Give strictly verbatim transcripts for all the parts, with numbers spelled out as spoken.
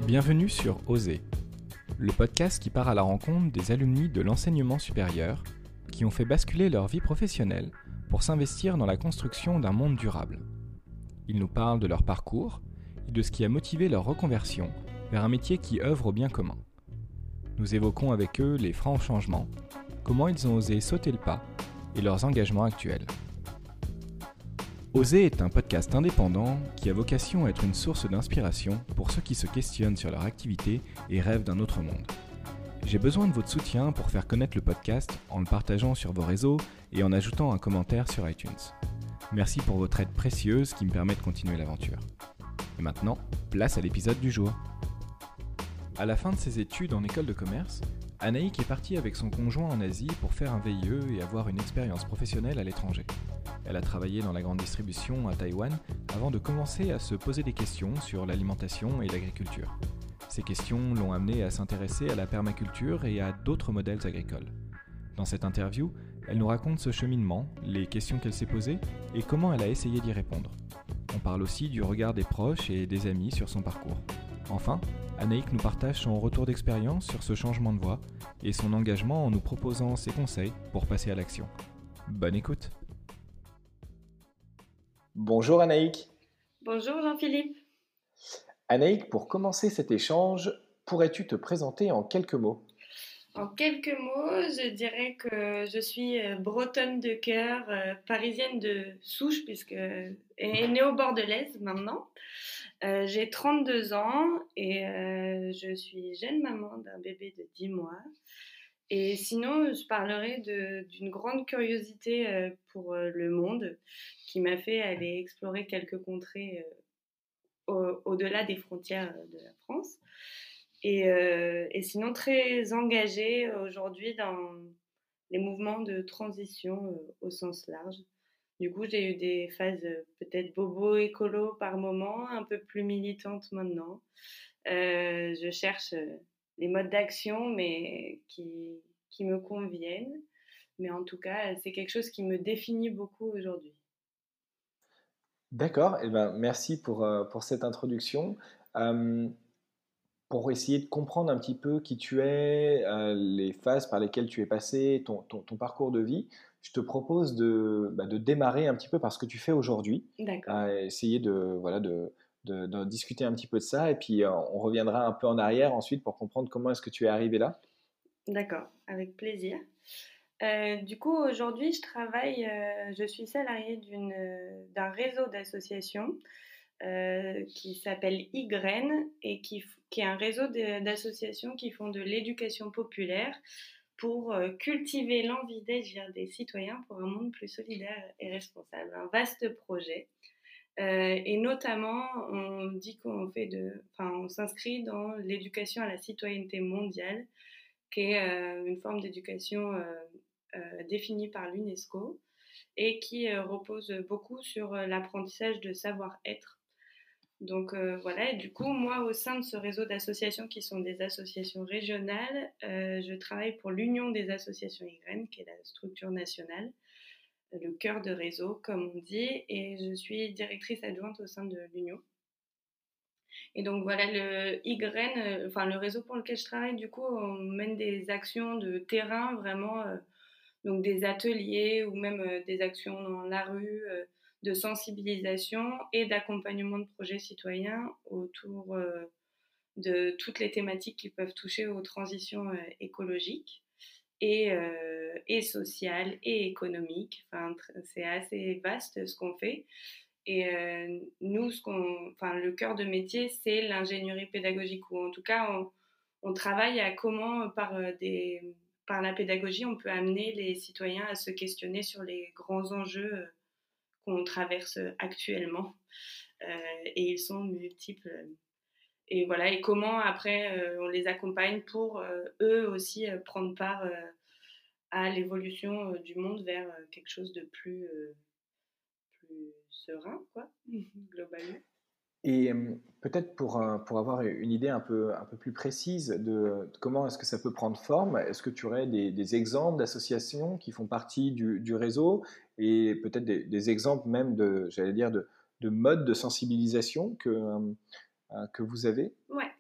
Bienvenue sur Oser, le podcast qui part à la rencontre des alumni de l'enseignement supérieur qui ont fait basculer leur vie professionnelle pour s'investir dans la construction d'un monde durable. Ils nous parlent de leur parcours et de ce qui a motivé leur reconversion vers un métier qui œuvre au bien commun. Nous évoquons avec eux les francs changements, comment ils ont osé sauter le pas et leurs engagements actuels. Oser est un podcast indépendant qui a vocation à être une source d'inspiration pour ceux qui se questionnent sur leur activité et rêvent d'un autre monde. J'ai besoin de votre soutien pour faire connaître le podcast en le partageant sur vos réseaux et en ajoutant un commentaire sur iTunes. Merci pour votre aide précieuse qui me permet de continuer l'aventure. Et maintenant, place à l'épisode du jour. À la fin de ses études en école de commerce, Anaïk est partie avec son conjoint en Asie pour faire un V I E et avoir une expérience professionnelle à l'étranger. Elle a travaillé dans la grande distribution à Taïwan avant de commencer à se poser des questions sur l'alimentation et l'agriculture. Ces questions l'ont amenée à s'intéresser à la permaculture et à d'autres modèles agricoles. Dans cette interview, elle nous raconte ce cheminement, les questions qu'elle s'est posées et comment elle a essayé d'y répondre. On parle aussi du regard des proches et des amis sur son parcours. Enfin, Anaïk nous partage son retour d'expérience sur ce changement de voie et son engagement en nous proposant ses conseils pour passer à l'action. Bonne écoute! Bonjour Anaïk. Bonjour Jean-Philippe. Anaïk, pour commencer cet échange, pourrais-tu te présenter en quelques mots ? En quelques mots, je dirais que je suis bretonne de cœur, euh, parisienne de souche, puisque et néo-bordelaise maintenant. Euh, j'ai trente-deux ans et euh, je suis jeune maman d'un bébé de dix mois. Et sinon, je parlerai de, d'une grande curiosité euh, pour euh, le monde qui m'a fait aller explorer quelques contrées euh, au, au-delà des frontières de la France. Et, euh, et sinon, très engagée aujourd'hui dans les mouvements de transition euh, au sens large. Du coup, j'ai eu des phases euh, peut-être bobo-écolo par moment, un peu plus militantes maintenant. Euh, je cherche euh, les modes d'action, mais qui, qui me conviennent. Mais en tout cas, c'est quelque chose qui me définit beaucoup aujourd'hui. D'accord, eh ben, merci pour, euh, pour cette introduction. Euh, pour essayer de comprendre un petit peu qui tu es, euh, les phases par lesquelles tu es passé, ton, ton, ton parcours de vie, je te propose de, bah, de démarrer un petit peu par ce que tu fais aujourd'hui, D'accord. euh, essayer de, voilà, de, de, de discuter un petit peu de ça, et puis euh, on reviendra un peu en arrière ensuite pour comprendre comment est-ce que tu es arrivé là. D'accord, avec plaisir. Euh, du coup, aujourd'hui, je travaille, euh, je suis salariée d'une, euh, d'un réseau d'associations euh, qui s'appelle Y et qui, qui est un réseau de, d'associations qui font de l'éducation populaire pour euh, cultiver l'envie d'agir des citoyens pour un monde plus solidaire et responsable. Un vaste projet. Euh, et notamment, on dit qu'on fait de, enfin, on s'inscrit dans l'éducation à la citoyenneté mondiale, qui est euh, une forme d'éducation euh, euh, définie par l'UNESCO et qui euh, repose beaucoup sur euh, l'apprentissage de savoir-être. Donc euh, voilà, et du coup, moi, au sein de ce réseau d'associations qui sont des associations régionales, euh, je travaille pour l'Union des associations Y, qui est la structure nationale, le cœur de réseau, comme on dit, et je suis directrice adjointe au sein de l'Union. Et donc voilà, le Y, euh, enfin le réseau pour lequel je travaille, du coup, on mène des actions de terrain, vraiment, euh, donc des ateliers ou même euh, des actions dans la rue, euh, de sensibilisation et d'accompagnement de projets citoyens autour euh, de toutes les thématiques qui peuvent toucher aux transitions euh, écologiques et, euh, et sociales et économiques. Enfin, c'est assez vaste ce qu'on fait. Et euh, nous, ce qu'on, enfin, le cœur de métier, c'est l'ingénierie pédagogique, ou en tout cas, on, on travaille à comment, par, euh, des, par la pédagogie, on peut amener les citoyens à se questionner sur les grands enjeux euh, qu'on traverse actuellement. Euh, et ils sont multiples. Et voilà, et comment après, euh, on les accompagne pour euh, eux aussi euh, prendre part euh, à l'évolution euh, du monde vers euh, quelque chose de plus, euh, plus serein, quoi, globalement. Et euh, peut-être pour, euh, pour avoir une idée un peu, un peu plus précise de, de comment est-ce que ça peut prendre forme, est-ce que tu aurais des, des exemples d'associations qui font partie du, du réseau et peut-être des, des exemples même de, j'allais dire, de, de modes de sensibilisation que, euh, que vous avez ? Ouais.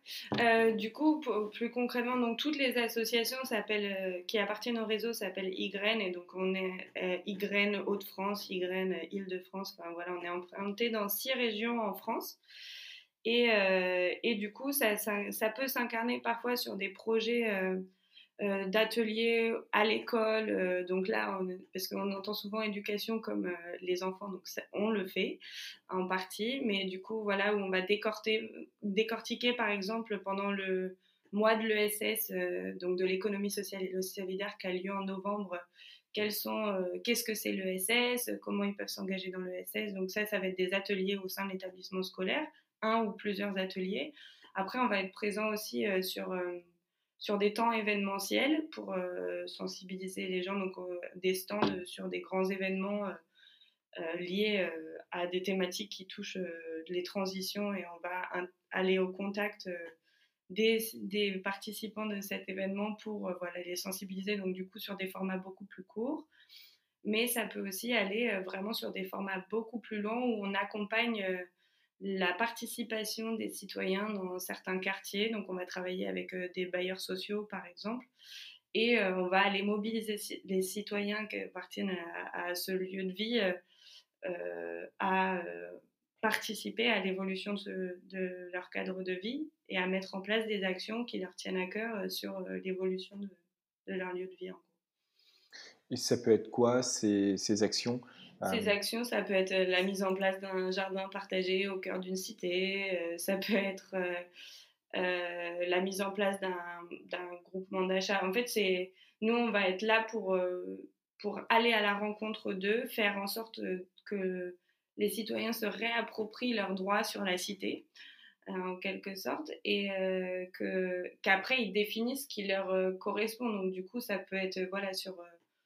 Euh, du coup, pour- plus concrètement, donc toutes les associations s'appellent, euh, qui appartiennent au réseau s'appellent Y G R E N, et donc on est euh, Y G R E N Hauts-de-France, Y G R E N Île-de-France, enfin voilà, on est implanté dans six régions en France. Et, euh, et du coup, ça, ça, ça peut s'incarner parfois sur des projets euh, euh, d'ateliers à l'école. Euh, donc là, on, parce qu'on entend souvent éducation comme euh, les enfants, donc ça, on le fait en partie. Mais du coup, voilà, où on va décorter, décortiquer, par exemple, pendant le mois de l'E S S, euh, donc de l'économie sociale et solidaire qui a lieu en novembre, quels sont, euh, qu'est-ce que c'est l'E S S, comment ils peuvent s'engager dans l'E S S. Donc ça, ça va être des ateliers au sein de l'établissement scolaire, un ou plusieurs ateliers. Après, on va être présent aussi euh, sur, euh, sur des temps événementiels pour euh, sensibiliser les gens, donc euh, des stands sur des grands événements euh, euh, liés euh, à des thématiques qui touchent euh, les transitions, et on va un, aller au contact euh, des, des, participants de cet événement pour euh, voilà, les sensibiliser, donc du coup sur des formats beaucoup plus courts. Mais ça peut aussi aller euh, vraiment sur des formats beaucoup plus longs où on accompagne euh, la participation des citoyens dans certains quartiers. Donc on va travailler avec euh, des bailleurs sociaux par exemple, et euh, on va aller mobiliser les citoyens qui appartiennent à, à ce lieu de vie euh, euh, à euh, participer à l'évolution de, ce, de, leur cadre de vie et à mettre en place des actions qui leur tiennent à cœur euh, sur euh, l'évolution de, de leur lieu de vie. Et ça peut être quoi ces, ces actions? Ces euh, actions, ça peut être la mise en place d'un jardin partagé au cœur d'une cité, euh, ça peut être euh, euh, la mise en place d'un, d'un groupement d'achat. En fait, c'est, nous, on va être là pour, euh, pour aller à la rencontre d'eux, faire en sorte que les citoyens se réapproprient leurs droits sur la cité, euh, en quelque sorte, et euh, que, qu'après, ils définissent ce qui leur euh, correspond. Donc, du coup, ça peut être voilà, sur... Euh,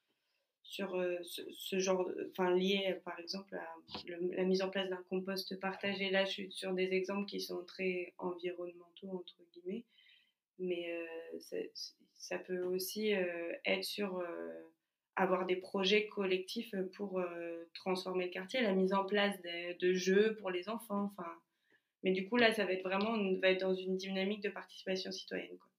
sur euh, ce, ce, genre, enfin lié par exemple à le, la mise en place d'un compost partagé. Là, je suis sur des exemples qui sont très environnementaux entre guillemets, mais euh, ça, ça peut aussi euh, être sur euh, avoir des projets collectifs pour euh, transformer le quartier, la mise en place de, de jeux pour les enfants. Enfin, mais du coup là, ça va être vraiment, on va être dans une dynamique de participation citoyenne, quoi.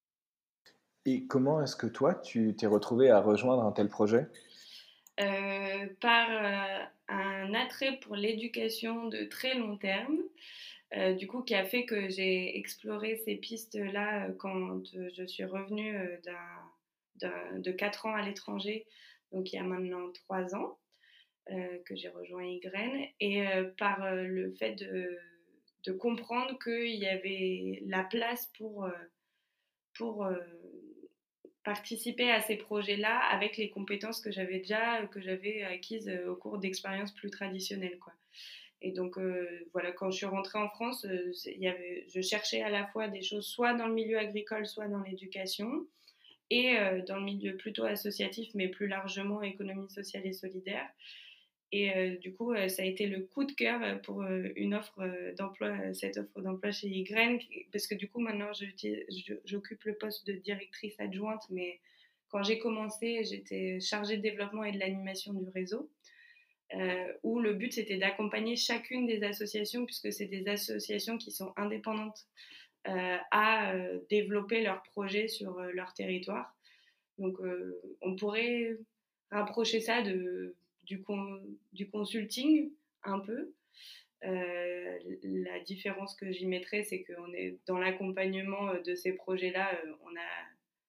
Et comment est-ce que toi, tu t'es retrouvé à rejoindre un tel projet? Euh, par euh, un attrait pour l'éducation de très long terme, euh, du coup, qui a fait que j'ai exploré ces pistes-là euh, quand euh, je suis revenue euh, d'un, d'un, de quatre ans à l'étranger, donc il y a maintenant trois ans euh, que j'ai rejoint Y G R E N, et euh, par euh, le fait de, de comprendre qu'il y avait la place pour, euh, pour euh, participer à ces projets-là avec les compétences que j'avais déjà, que j'avais acquises au cours d'expériences plus traditionnelles, quoi. Et donc, euh, voilà, quand je suis rentrée en France, euh, y avait, je cherchais à la fois des choses soit dans le milieu agricole, soit dans l'éducation, et euh, dans le milieu plutôt associatif, mais plus largement économie sociale et solidaire. Et euh, du coup, euh, ça a été le coup de cœur pour euh, une offre euh, d'emploi, euh, cette offre d'emploi chez Y G R E N, parce que du coup, maintenant, je, je, j'occupe le poste de directrice adjointe, mais quand j'ai commencé, j'étais chargée de développement et de l'animation du réseau, euh, où le but, c'était d'accompagner chacune des associations, puisque c'est des associations qui sont indépendantes, euh, à euh, développer leurs projets sur euh, leur territoire. Donc, euh, on pourrait rapprocher ça de, du, con, du consulting un peu. Euh, la différence que j'y mettrais, c'est qu'on est dans l'accompagnement de ces projets-là, euh, on, a,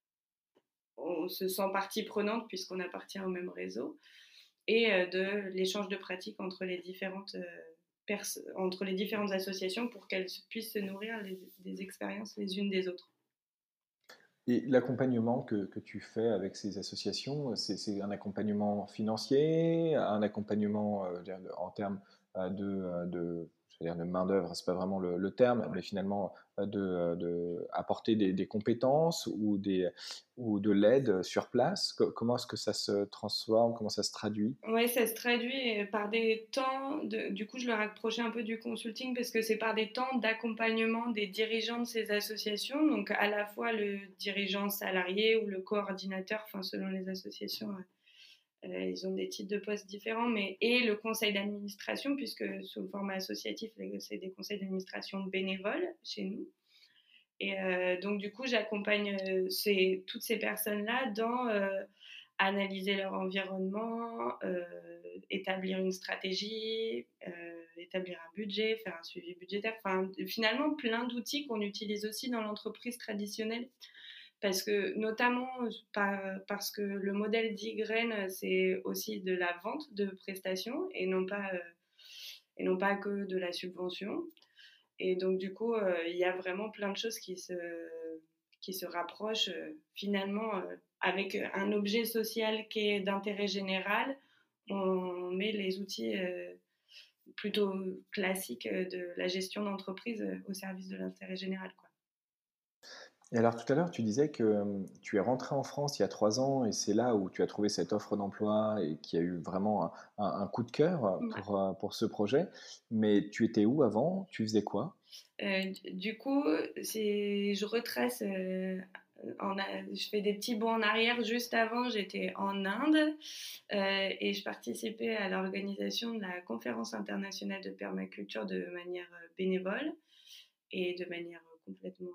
on se sent partie prenante puisqu'on appartient au même réseau, et euh, de l'échange de pratiques entre les différentes, euh, pers- entre les différentes associations pour qu'elles puissent se nourrir les, des expériences les unes des autres. Et l'accompagnement que, que tu fais avec ces associations, c'est, c'est un accompagnement financier, un accompagnement euh, en termes euh, de, euh, de, c'est-à-dire de main-d'œuvre, c'est pas vraiment le, le terme, mais finalement euh, de, de apporter des, des compétences ou, des, ou de l'aide sur place. Co- Comment est-ce que ça se transforme, comment ça se traduit? Oui, ça se traduit par des temps, de, du coup je le rapprochais un peu du consulting parce que c'est par des temps d'accompagnement des dirigeants de ces associations, donc à la fois le dirigeant salarié ou le coordinateur, enfin selon les associations, euh, ils ont des types de postes différents, mais et le conseil d'administration, puisque sous le format associatif, c'est des conseils d'administration bénévoles chez nous. Et euh, donc, du coup, j'accompagne euh, ces, toutes ces personnes-là dans euh, analyser leur environnement, euh, établir une stratégie, euh, établir un budget, faire un suivi budgétaire. Enfin, finalement, plein d'outils qu'on utilise aussi dans l'entreprise traditionnelle. Parce que, notamment, par, parce que le modèle d'Y, c'est aussi de la vente de prestations et non pas, euh, et non pas que de la subvention. Et donc, du coup, euh, il y a vraiment plein de choses qui se, qui se rapprochent euh, finalement euh, avec un objet social qui est d'intérêt général. On met les outils euh, plutôt classiques de la gestion d'entreprise euh, au service de l'intérêt général, quoi. Et alors tout à l'heure, tu disais que euh, tu es rentré en France il y a trois ans et c'est là où tu as trouvé cette offre d'emploi et qui a eu vraiment un, un- un coup de cœur Ouais. pour, euh, pour ce projet. Mais tu étais où avant? Tu faisais quoi? Euh, du coup, c'est, je retrace, euh, en, je fais des petits bons en arrière. Juste avant, j'étais en Inde euh, et je participais à l'organisation de la conférence internationale de permaculture de manière bénévole et de manière complètement.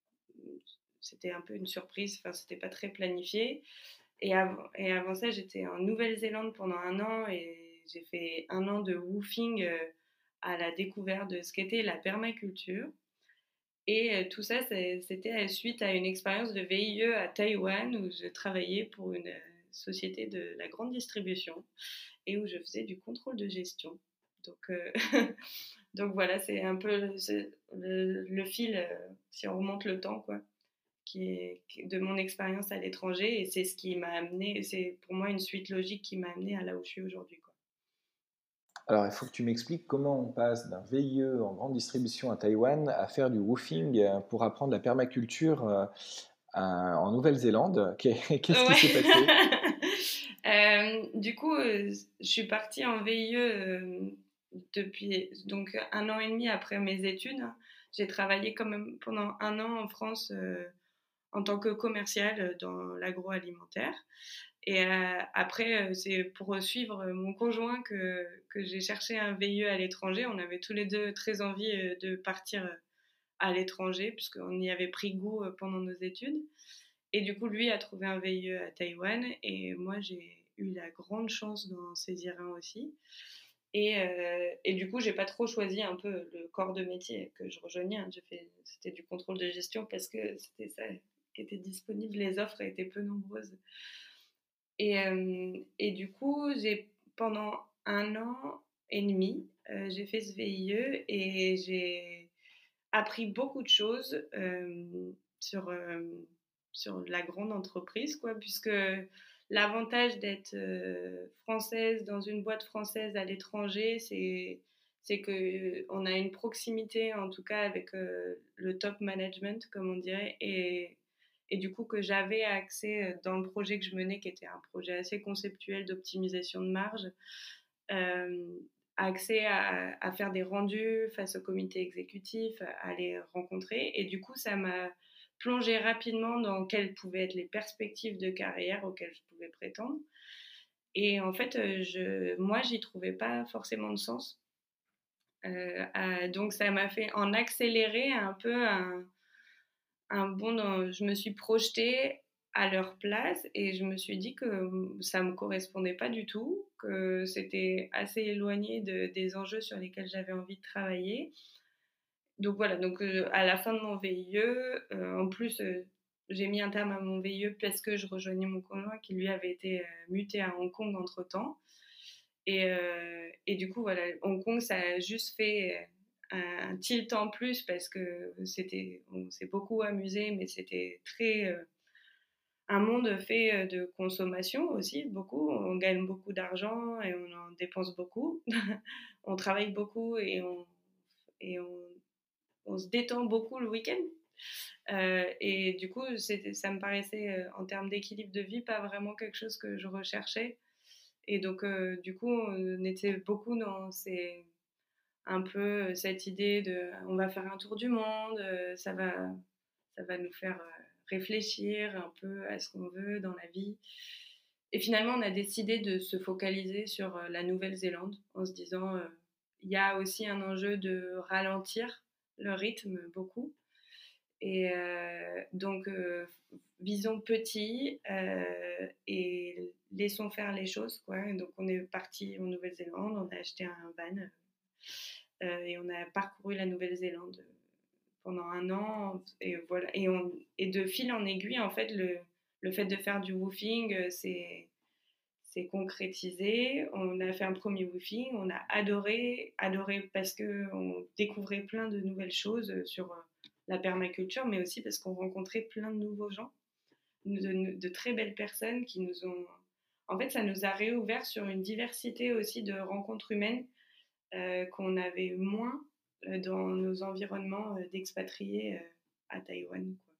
C'était un peu une surprise, enfin, c'était pas très planifié. Et avant, et avant ça, j'étais en Nouvelle-Zélande pendant un an et j'ai fait un an de woofing euh, à la découverte de ce qu'était la permaculture. Et euh, tout ça, c'était suite à une expérience de V I E à Taïwan où je travaillais pour une euh, société de la grande distribution et où je faisais du contrôle de gestion. Donc, euh, donc voilà, c'est un peu le, le, le fil, euh, si on remonte le temps, quoi, qui est, qui, de mon expérience à l'étranger. Et c'est ce qui m'a amené, c'est pour moi une suite logique qui m'a amené à là où je suis aujourd'hui, quoi. Alors il faut que tu m'expliques comment on passe d'un V I E en grande distribution à Taïwan à faire du woofing euh, pour apprendre la permaculture euh, à- en Nouvelle-Zélande. Qu'est-ce qui s'est passé? Ouais. euh, du coup, euh, je suis partie en V I E euh, depuis donc un an et demi après mes études. J'ai travaillé quand même pendant un an en France euh, en tant que commerciale dans l'agroalimentaire. Et euh, après, euh, c'est pour suivre mon conjoint que, que j'ai cherché un V I E à l'étranger. On avait tous les deux très envie euh, de partir à l'étranger, puisqu'on y avait pris goût euh, pendant nos études. Et du coup, lui a trouvé un V I E à Taïwan et moi, j'ai eu la grande chance d'en saisir un aussi. Et, euh, et du coup, j'ai pas trop choisi un peu le corps de métier que je rejoignais. Hein. J'ai fait, c'était du contrôle de gestion parce que c'était ça qui était disponible. Les offres étaient peu nombreuses. Et, euh, et du coup, j'ai, pendant un an et demi, euh, j'ai fait ce V I E et j'ai appris beaucoup de choses euh, sur, euh, sur la grande entreprise, quoi, puisque l'avantage d'être euh, française dans une boîte française à l'étranger, c'est, c'est qu'on a une proximité, en tout cas, avec euh, le top management, comme on dirait, et, et du coup que j'avais accès dans le projet que je menais, qui était un projet assez conceptuel d'optimisation de marge, euh, accès à, à faire des rendus face au comité exécutif, à les rencontrer. Et du coup, ça m'a plongé rapidement dans quelles pouvaient être les perspectives de carrière auxquelles je pouvais prétendre. Et en fait, je, moi, j'y trouvais pas forcément de sens. Euh, à, donc, ça m'a fait en accélérer un peu un, un bond dans, je me suis projetée à leur place et je me suis dit que ça me correspondait pas du tout, que c'était assez éloigné de, des enjeux sur lesquels j'avais envie de travailler. Donc voilà, donc euh, à la fin de mon V I E, euh, en plus euh, j'ai mis un terme à mon V I E parce que je rejoignais mon conjoint qui lui avait été euh, muté à Hong Kong entre temps. Et, euh, et du coup, voilà, Hong Kong, ça a juste fait un tilt en plus parce que c'était, on s'est beaucoup amusé, mais c'était très euh, un monde fait de consommation aussi, beaucoup. On gagne beaucoup d'argent et on en dépense beaucoup. On travaille beaucoup et on, et on, on se détend beaucoup le week-end. Euh, et du coup, c'était, ça me paraissait, euh, en termes d'équilibre de vie, pas vraiment quelque chose que je recherchais. Et donc, euh, du coup, on était beaucoup dans ces, un peu cette idée de on va faire un tour du monde, euh, ça va, ça va nous faire euh, réfléchir un peu à ce qu'on veut dans la vie. Et finalement, on a décidé de se focaliser sur euh, la Nouvelle-Zélande en se disant euh, il y a aussi un enjeu de ralentir le rythme beaucoup. Et euh, donc, euh, visons petit euh, et laissons faire les choses, quoi. Et donc, on est parti en Nouvelle-Zélande, on a acheté un van euh, et on a parcouru la Nouvelle-Zélande pendant un an. Et voilà. Et, on, et de fil en aiguille, en fait, le, le fait de faire du woofing, c'est c'est concrétisé. On a fait un premier woofing, on a adoré, adoré parce qu'on découvrait plein de nouvelles choses sur la permaculture, mais aussi parce qu'on rencontrait plein de nouveaux gens, de, de très belles personnes qui nous ont... En fait, ça nous a réouvert sur une diversité aussi de rencontres humaines euh, qu'on avait moins euh, dans nos environnements euh, d'expatriés euh, à Taïwan, quoi.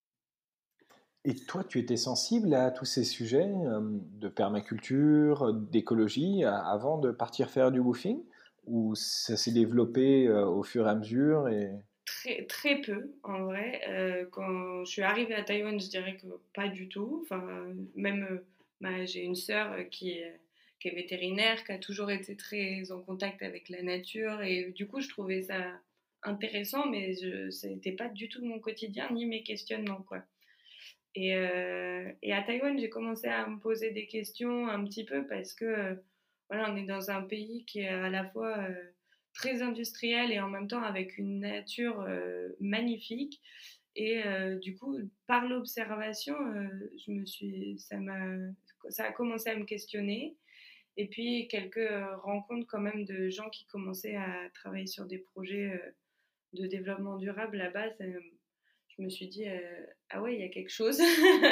Et toi, tu étais sensible à tous ces sujets euh, de permaculture, d'écologie, a- avant de partir faire du woofing? Ou ça s'est développé euh, au fur et à mesure et... Très, très peu, en vrai. Euh, quand je suis arrivée à Taïwan, je dirais que pas du tout. Enfin, même, euh, bah, j'ai une sœur euh, qui est, qui est vétérinaire, qui a toujours été très en contact avec la nature. Et du coup, je trouvais ça intéressant, mais ce n'était pas du tout mon quotidien, ni mes questionnements, quoi. Et, euh, et à Taïwan, j'ai commencé à me poser des questions un petit peu parce que euh, voilà, on est dans un pays qui est à la fois euh, très industriel et en même temps avec une nature euh, magnifique. Et euh, du coup, par l'observation, euh, je me suis, ça m'a, ça a commencé à me questionner. Et puis quelques euh, rencontres quand même de gens qui commençaient à travailler sur des projets euh, de développement durable là-bas, ça, je me suis dit, euh, ah ouais, il y a quelque chose.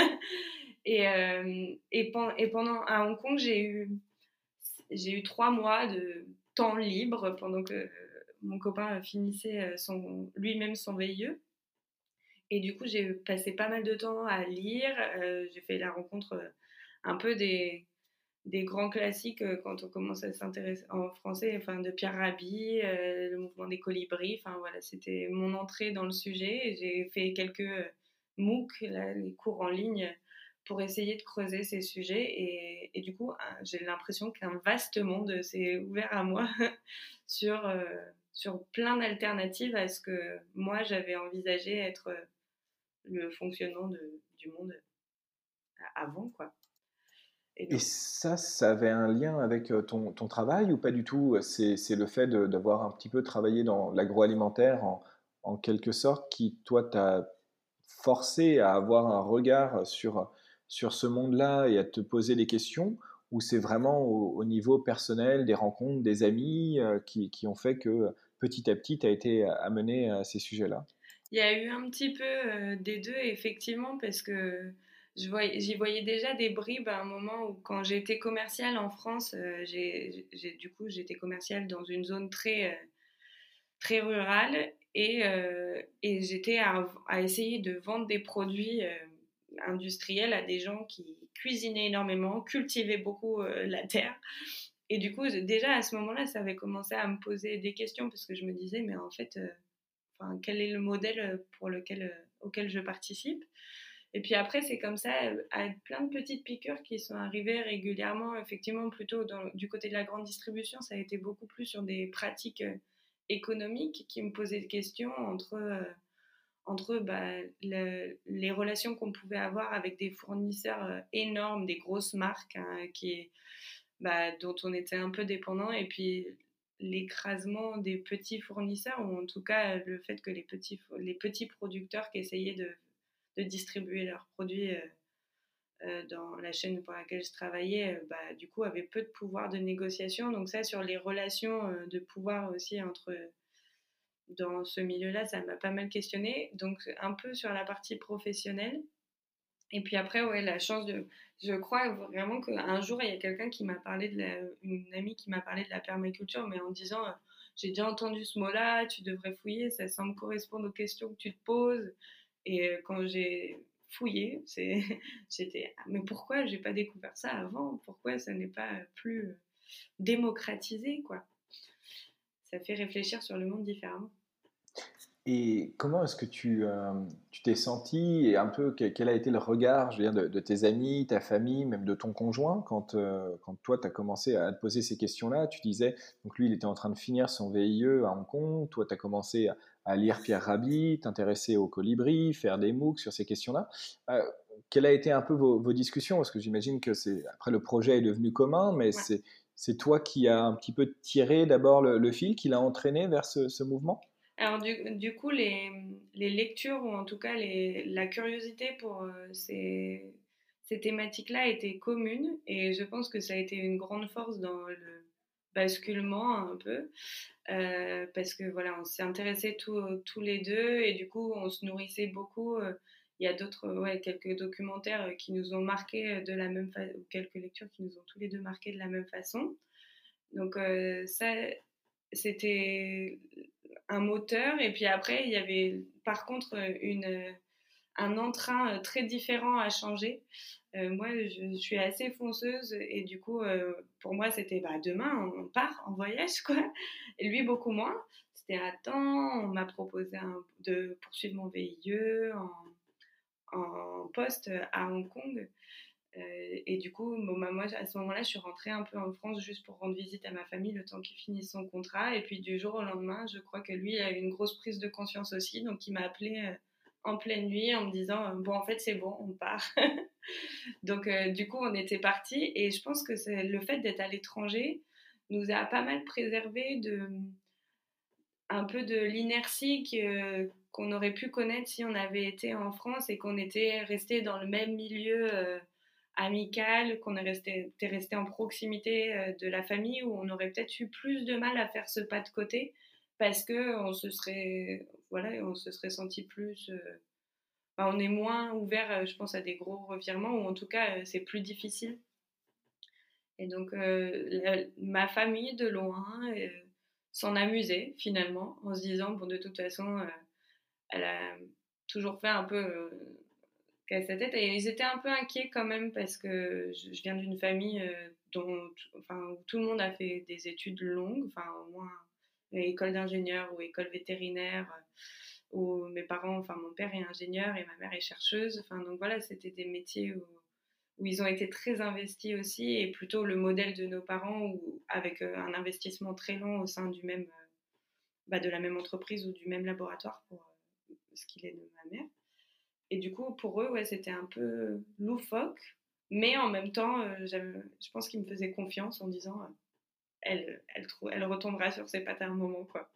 et, euh, et, pen- et pendant, à Hong Kong, j'ai eu, j'ai eu trois mois de temps libre pendant que euh, mon copain finissait son, lui-même son V I E. Et du coup, j'ai passé pas mal de temps à lire. Euh, j'ai fait la rencontre euh, un peu des, des grands classiques euh, quand on commence à s'intéresser en français, enfin de Pierre Rabhi, euh, le mouvement des colibris. Enfin voilà, c'était mon entrée dans le sujet. Et j'ai fait quelques euh, MOOC, là, les cours en ligne, pour essayer de creuser ces sujets. Et, et du coup, hein, j'ai l'impression qu'un vaste monde s'est ouvert à moi sur, euh, sur plein d'alternatives à ce que moi j'avais envisagé être euh, le fonctionnement de, du monde avant, quoi. Et Et donc, ça, ça avait un lien avec euh, ton, ton travail ou pas du tout? C'est, c'est le fait de- d'avoir un petit peu travaillé dans l'agroalimentaire en, en quelque sorte qui, toi, t'a forcé à avoir un regard sur, sur ce monde-là et à te poser des questions? Ou c'est vraiment au, au niveau personnel, des rencontres, des amis euh, qui, qui ont fait que petit à petit, tu as été amené à ces sujets-là? il y a eu un petit peu euh, des deux, effectivement, parce que je voyais, j'y voyais déjà des bribes à un moment où, quand j'étais commerciale en France, euh, j'ai, j'ai- du coup, j'étais commerciale dans une zone très, euh, très rurale et, euh, et j'étais à, à essayer de vendre des produits euh, industriels à des gens qui cuisinaient énormément, cultivaient beaucoup euh, la terre. Et du coup, déjà à ce moment-là, ça avait commencé à me poser des questions parce que je me disais, mais en fait, euh, enfin, quel est le modèle pour lequel, euh, auquel je participe. Et puis après, c'est comme ça, euh, à plein de petites piqûres qui sont arrivées régulièrement, effectivement, plutôt dans, du côté de la grande distribution, ça a été beaucoup plus sur des pratiques euh, économiques qui me posaient des questions entre, euh, entre bah, le, les relations qu'on pouvait avoir avec des fournisseurs euh, énormes, des grosses marques hein, qui, bah, dont on était un peu dépendant, et puis l'écrasement des petits fournisseurs, ou en tout cas le fait que les petits, les petits producteurs qui essayaient de, de distribuer leurs produits euh, euh, dans la chaîne pour laquelle je travaillais, euh, bah, du coup avaient peu de pouvoir de négociation. Donc ça, sur les relations euh, de pouvoir aussi entre dans ce milieu-là, ça m'a pas mal questionné. Donc un peu sur la partie professionnelle. Et puis après, ouais, la chance de. Je crois vraiment qu'un jour, il y a quelqu'un qui m'a parlé de la. Une amie qui m'a parlé de la permaculture, mais en disant euh, j'ai déjà entendu ce mot-là, tu devrais fouiller, ça semble correspondre aux questions que tu te poses. Et euh, quand j'ai fouillé, c'est... j'étais ah, mais pourquoi j'ai pas découvert ça avant? Pourquoi ça n'est pas plus démocratisé, quoi? Ça fait réfléchir sur le monde différemment. Et comment est-ce que tu euh, tu t'es senti et un peu que- quel a été le regard, je veux dire, de, de tes amis, ta famille, même de ton conjoint quand, euh, quand toi tu as commencé à te poser ces questions-là? Tu disais, donc lui il était en train de finir son V I E à Hong Kong, toi tu as commencé à, à lire Pierre Rabhi, t'intéresser aux colibris, faire des MOOC sur ces questions-là. Euh, quelles a été un peu vos, vos discussions? Parce que j'imagine que c'est, après le projet est devenu commun, mais Ouais. c'est, c'est toi qui as un petit peu tiré d'abord le, le fil, qui l'a entraîné vers ce, ce mouvement? Alors du, du coup, les, les lectures, ou en tout cas les, la curiosité pour euh, ces, ces thématiques-là était commune, et je pense que ça a été une grande force dans le basculement un peu, euh, parce que voilà, on s'est intéressés tous tous les deux, et du coup, on se nourrissait beaucoup. euh, Il y a d'autres, ouais, quelques documentaires qui nous ont marqués de la même façon, ou quelques lectures qui nous ont tous les deux marqués de la même façon. Donc euh, ça, c'était un moteur. Et puis après, il y avait par contre une, un entrain très différent à changer. Euh, moi, je suis assez fonceuse, et du coup, euh, pour moi, c'était bah, demain, on part en voyage, quoi. Et lui, beaucoup moins. C'était attends, on m'a proposé un, de poursuivre mon V I E en, en poste à Hong Kong. Euh, et du coup, bon, bah, moi, à ce moment-là, je suis rentrée un peu en France juste pour rendre visite à ma famille le temps qu'il finisse son contrat. Et puis, du jour au lendemain, je crois que lui a eu une grosse prise de conscience aussi. Donc, il m'a appelée euh, en pleine nuit en me disant euh, bon, en fait, c'est bon, on part. Donc, euh, du coup, on était partis. Et je pense que c'est le fait d'être à l'étranger nous a pas mal préservé de un peu de l'inertie que, qu'on aurait pu connaître si on avait été en France et qu'on était resté dans le même milieu euh, amical, qu'on est resté, était resté en proximité euh, de la famille, où on aurait peut-être eu plus de mal à faire ce pas de côté parce que on se serait, voilà, on se serait senti plus. Euh, enfin, on est moins ouvert, euh, je pense, à des gros revirements, ou en tout cas, euh, c'est plus difficile. Et donc, euh, la- ma famille, de loin, euh, s'en amusait finalement, en se disant, bon, de toute façon, euh, elle a toujours fait un peu euh, casse sa tête. Et ils étaient un peu inquiets quand même, parce que je, je viens d'une famille euh, dont, enfin, où tout le monde a fait des études longues, enfin, au moins école d'ingénieur ou école vétérinaire. euh, Où mes parents, enfin, mon père est ingénieur et ma mère est chercheuse. Enfin, donc voilà, c'était des métiers où où ils ont été très investis aussi, et plutôt le modèle de nos parents, où, avec euh, un investissement très long au sein du même, euh, bah, de la même entreprise ou du même laboratoire pour euh, ce qu'il est de ma mère. Et du coup, pour eux, ouais, c'était un peu loufoque, mais en même temps, euh, je pense qu'ils me faisaient confiance en disant, euh, elle, elle, trou- elle retombera sur ses pattes à un moment, quoi.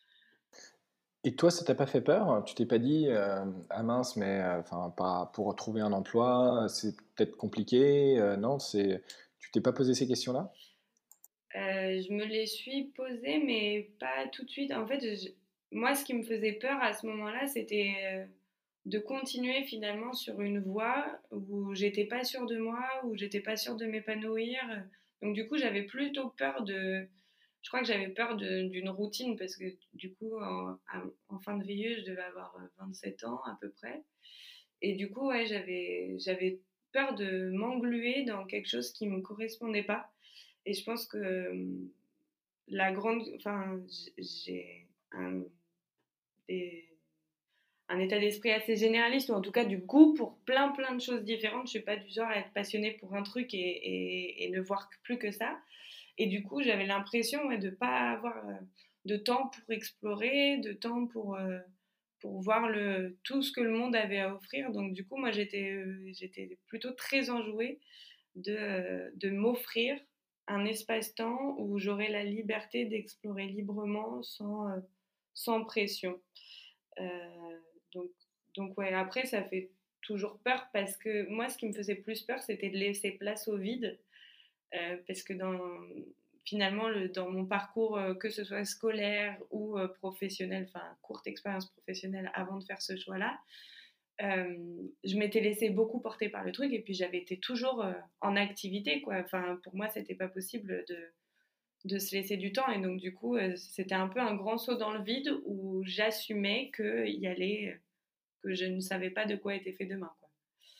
Et toi, ça t'a pas fait peur? Tu t'es pas dit, euh, ah mince, mais euh, enfin, pas pour trouver un emploi, c'est peut-être compliqué. Euh, non, c'est, tu t'es pas posé ces questions-là? Euh, je me les suis posées, mais pas tout de suite. En fait, je- moi, ce qui me faisait peur à ce moment-là, c'était euh, de continuer finalement sur une voie où j'étais pas sûre de moi, où j'étais pas sûre de m'épanouir. Donc, du coup, j'avais plutôt peur de. Je crois que j'avais peur de- d'une routine, parce que du coup, en, à- en fin de V I E, je devais avoir euh, vingt-sept ans à peu près. Et du coup, ouais, j'avais, j'avais peur de m'engluer dans quelque chose qui me correspondait pas. Et je pense que euh, la grande, enfin, j'ai un, des- un état d'esprit assez généraliste, ou en tout cas du goût pour plein plein de choses différentes. Je suis pas du genre à être passionnée pour un truc et, et, et ne voir plus que ça. Et du coup, j'avais l'impression, ouais, de pas avoir euh, de temps pour explorer, de temps pour euh, pour voir le, tout ce que le monde avait à offrir. Donc du coup, moi, j'étais euh, j'étais plutôt très enjouée de, euh, de m'offrir un espace-temps où j'aurais la liberté d'explorer librement sans, euh, sans pression. Euh, donc, donc ouais, après, ça fait toujours peur, parce que moi, ce qui me faisait plus peur, c'était de laisser place au vide. Euh, parce que dans, finalement, le, dans mon parcours, euh, que ce soit scolaire ou euh, professionnel, enfin, courte expérience professionnelle avant de faire ce choix-là, euh, je m'étais laissée beaucoup porter par le truc, et puis j'avais été toujours euh, en activité, quoi. Enfin, pour moi, c'était pas possible de, de se laisser du temps, et donc du coup, euh, c'était un peu un grand saut dans le vide où j'assumais que y allait, que je ne savais pas de quoi était fait demain, quoi.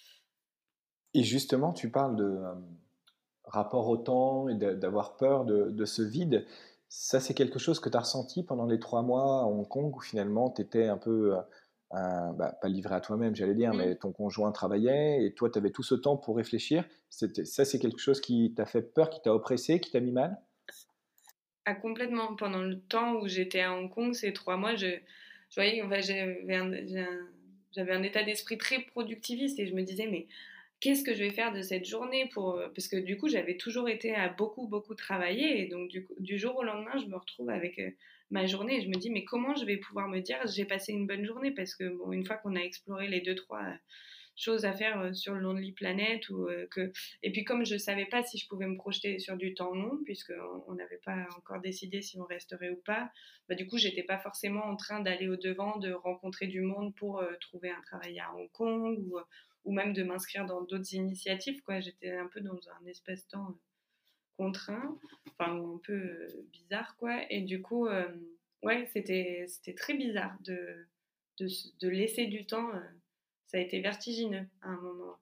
Et justement, tu parles de euh, rapport au temps et de- d'avoir peur de, de ce vide. Ça, c'est quelque chose que tu as ressenti pendant les trois mois à Hong Kong, où finalement, tu étais un peu, euh, un- bah, pas livré à toi-même, j'allais dire, Mm. mais ton conjoint travaillait et toi, tu avais tout ce temps pour réfléchir. C'était, ça, c'est quelque chose qui t'a fait peur, qui t'a oppressé, qui t'a mis mal? Ah, complètement. Pendant le temps où j'étais à Hong Kong, ces trois mois, je, je voyais, enfin, j'avais un, j'ai un, j'avais un état d'esprit très productiviste et je me disais, mais qu'est-ce que je vais faire de cette journée pour... Parce que du coup, j'avais toujours été à beaucoup, beaucoup travailler. Et donc, du, coup, du jour au lendemain, je me retrouve avec euh, ma journée et je me dis, mais comment je vais pouvoir me dire, j'ai passé une bonne journée? Parce que, bon, une fois qu'on a exploré les deux, trois euh, choses à faire euh, sur le Lonely Planet, ou, euh, que... et puis comme je ne savais pas si je pouvais me projeter sur du temps long, puisqu'on n'avait pas encore décidé si on resterait ou pas, bah, du coup, je n'étais pas forcément en train d'aller au-devant, de rencontrer du monde pour euh, trouver un travail à Hong Kong, ou... Euh, ou même de m'inscrire dans d'autres initiatives, quoi. J'étais un peu dans un espace-temps contraint, enfin un peu euh, bizarre, quoi. Et du coup, euh, ouais, c'était, c'était très bizarre de, de, de laisser du temps. Euh, ça a été vertigineux à un moment.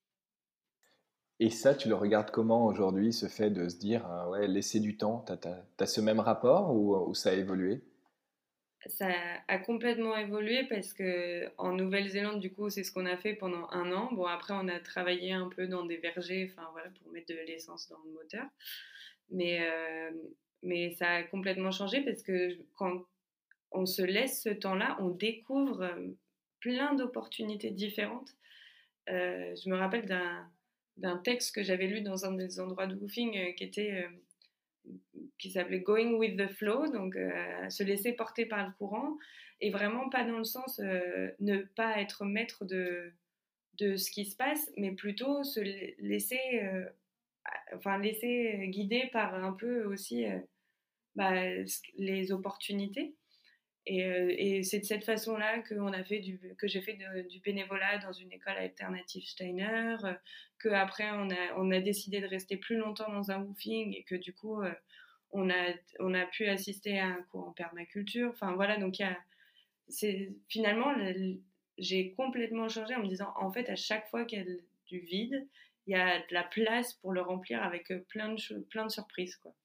Et ça, tu le regardes comment aujourd'hui, ce fait de se dire, euh, ouais, laisser du temps, t'as, t'as, t'as ce même rapport ou, ou ça a évolué? Ça a complètement évolué parce que en Nouvelle-Zélande, du coup, c'est ce qu'on a fait pendant un an. Bon, après, on a travaillé un peu dans des vergers, enfin voilà, pour mettre de l'essence dans le moteur. Mais, euh, mais ça a complètement changé parce que quand on se laisse ce temps-là, on découvre euh, plein d'opportunités différentes. Euh, je me rappelle d'un, d'un texte que j'avais lu dans un des endroits de woofing euh, qui était... Euh, qui s'appelait Going with the Flow, donc euh, se laisser porter par le courant, et vraiment pas dans le sens euh, ne pas être maître de, de ce qui se passe, mais plutôt se laisser, euh, enfin, laisser guider par un peu aussi euh, bah, les opportunités. Et, euh, et c'est de cette façon-là que, on a fait du, que j'ai fait de, du bénévolat dans une école alternative Steiner, euh, qu'après on a, on a décidé de rester plus longtemps dans un woofing et que du coup euh, on, a, on a pu assister à un cours en permaculture. Enfin voilà, donc il y a, c'est, finalement le, j'ai complètement changé en me disant en fait à chaque fois qu'il y a du vide, il y a de la place pour le remplir avec plein de, plein de surprises, quoi.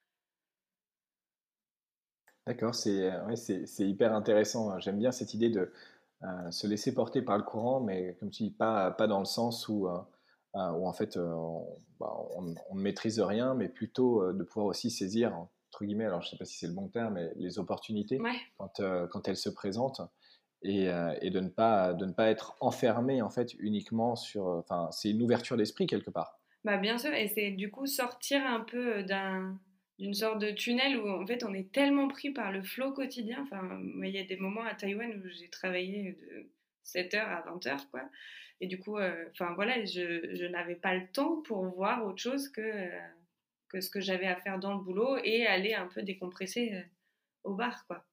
D'accord, c'est euh, ouais, c'est c'est hyper intéressant. J'aime bien cette idée de euh, se laisser porter par le courant, mais comme tu dis, pas, pas dans le sens où, euh, euh, où en fait euh, on, bah, on- on ne maîtrise rien, mais plutôt euh, de pouvoir aussi saisir, entre guillemets, alors je ne sais pas si c'est le bon terme, mais les opportunités Ouais. quand, euh, quand elles se présentent et, euh, et de ne pas, de ne pas être enfermé en fait uniquement sur. Enfin, c'est une ouverture d'esprit quelque part. Bah, bien sûr, et c'est du coup sortir un peu d'un, d'une sorte de tunnel où en fait on est tellement pris par le flow quotidien. Enfin, moi, il y a des moments à Taïwan où j'ai travaillé de sept heures à vingt heures, quoi. Et du coup, euh, enfin voilà, je, je n'avais pas le temps pour voir autre chose que, euh, que ce que j'avais à faire dans le boulot et aller un peu décompresser euh, au bar, quoi.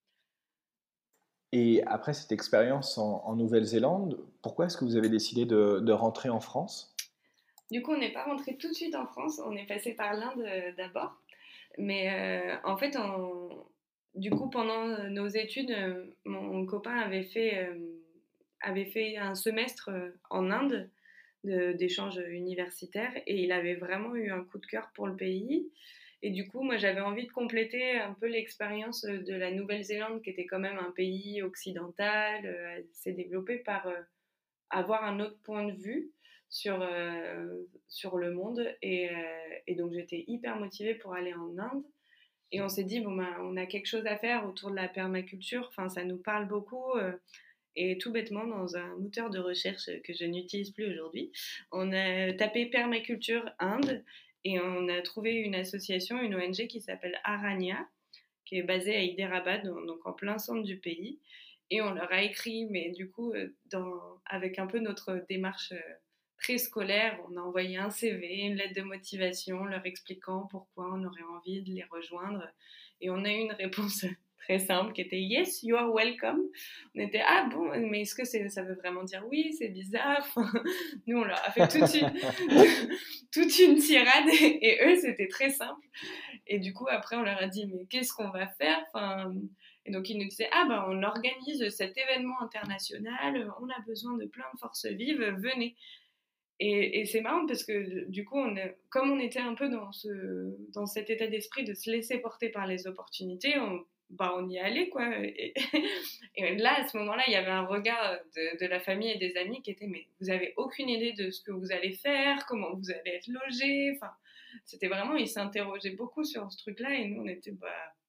Et après cette expérience en, en Nouvelle-Zélande, pourquoi est-ce que vous avez décidé de, de rentrer en France? Du coup, on n'est pas rentré tout de suite en France, on est passé par l'Inde euh, d'abord. Mais euh, en fait, on- du coup, pendant nos études, euh, mon copain avait fait, euh, avait fait un semestre euh, en Inde de- d'échange universitaire et il avait vraiment eu un coup de cœur pour le pays. Et du coup, moi, j'avais envie de compléter un peu l'expérience de la Nouvelle-Zélande, qui était quand même un pays occidental, euh, assez développé, par euh, avoir un autre point de vue sur, euh, sur le monde. Et, euh, et donc, j'étais hyper motivée pour aller en Inde. Et on s'est dit, bon, ben, on a quelque chose à faire autour de la permaculture. Enfin, ça nous parle beaucoup. euh, et tout bêtement, dans un moteur de recherche que je n'utilise plus aujourd'hui, on a tapé permaculture Inde et on a trouvé une association, une O N G qui s'appelle Aranya, qui est basée à Hyderabad, donc en plein centre du pays. Et on leur a écrit, mais du coup, euh, dans, avec un peu notre démarche euh, très scolaire, on a envoyé un C V, une lettre de motivation, leur expliquant pourquoi on aurait envie de les rejoindre. Et on a eu une réponse très simple qui était Yes, you are welcome. On était Ah bon, mais est-ce que c'est, ça veut vraiment dire oui? C'est bizarre. Nous, on leur a fait toute une, toute une tirade et eux, c'était très simple. Et du coup, après, on leur a dit, mais qu'est-ce qu'on va faire? Enfin, et donc, ils nous disaient, ah ben, on organise cet événement international, on a besoin de plein de forces vives, venez. Et, et c'est marrant parce que du coup, on est, comme on était un peu dans, ce, dans cet état d'esprit de se laisser porter par les opportunités, on, bah, on y allait, quoi. Et, et là, à ce moment-là, il y avait un regard de, de la famille et des amis qui était, mais vous avez aucune idée de ce que vous allez faire, comment vous allez être logés. Enfin, c'était vraiment, ils s'interrogeaient beaucoup sur ce truc-là et nous, on était, bah,